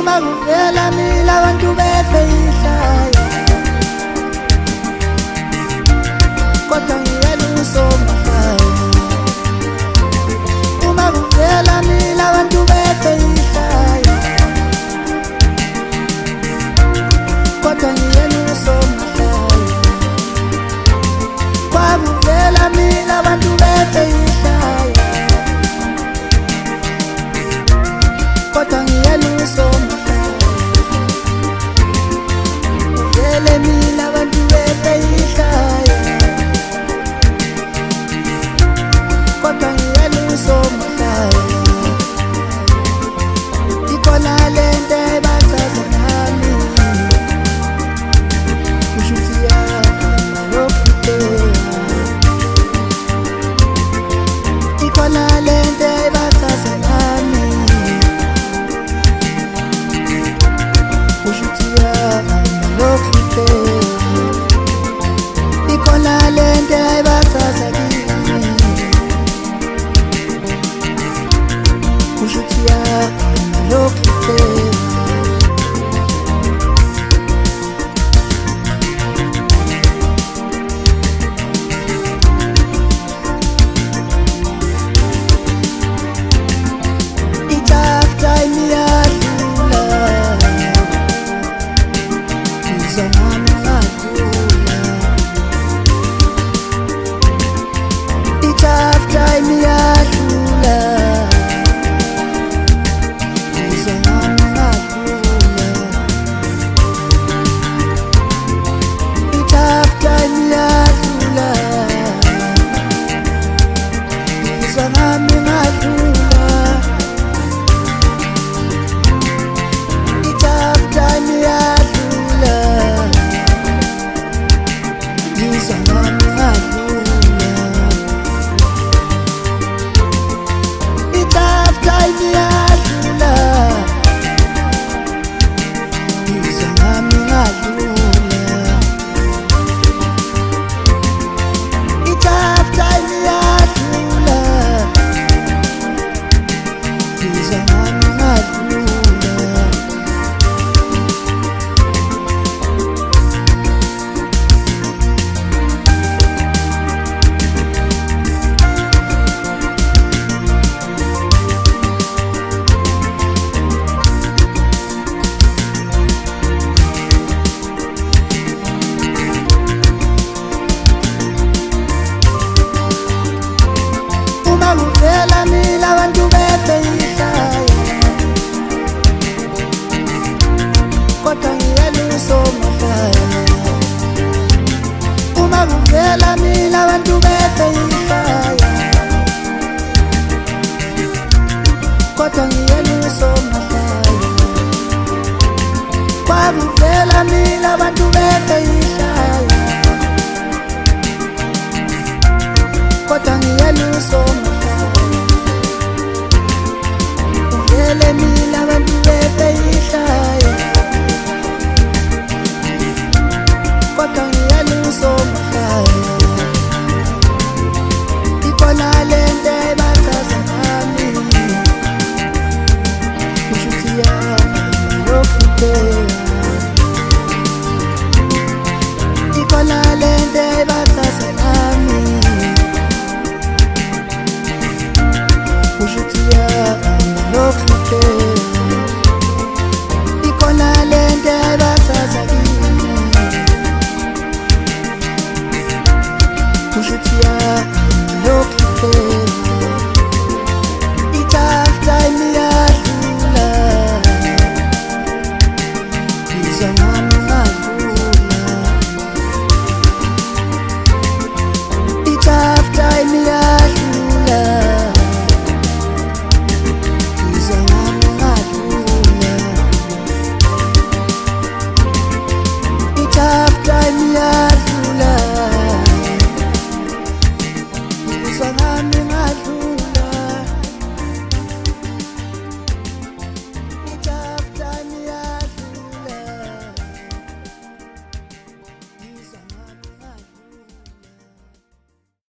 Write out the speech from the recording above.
uma kuvela mina abantu befe ihlaya, kodwa ngiyela usomahlaya. Uma kuvela mina abantu befe ihlaya, kodwa ngiyela usomahlaya. Kwakuvela mina abantu befe ihlaya, kodwa ngiyela usomahlaya. Vele mina abantu befe ihlaya, kodwa ngiyela usomahlaya. Ikhona lento ebachaza nami, kusho ukuthi yahamba yokupela. Ikhona lento ebachaza nami, kusho ukuthi yahamba yokupela. Ikhona lento ebachaza kimi, kusho ukuthi yahamba yokupela. I-tough time iyadlula, ngizwa nami ngadlula. I-tough time iyadlula, ngizwa nami ngadlula. I-tough time iyadlula, ngizwa nami ngadlula. I-tough time iyadlula, ngizwa nami ngadlula. I-tough time iyadlula, ngizwa nami ngadlula. I-tough time iyadlula, ngizwa nami ngadlula. Uma kuvela mina abantu befe ihlaya, kodwa ngiyela usomahlaya. Uma kuvela mina abantu befe ihlaya, kodwa ngiyela usomahlaya. Kwakuvela mina abantu befe ihlaya, kodwa ngiyela usomahlaya. Vele mina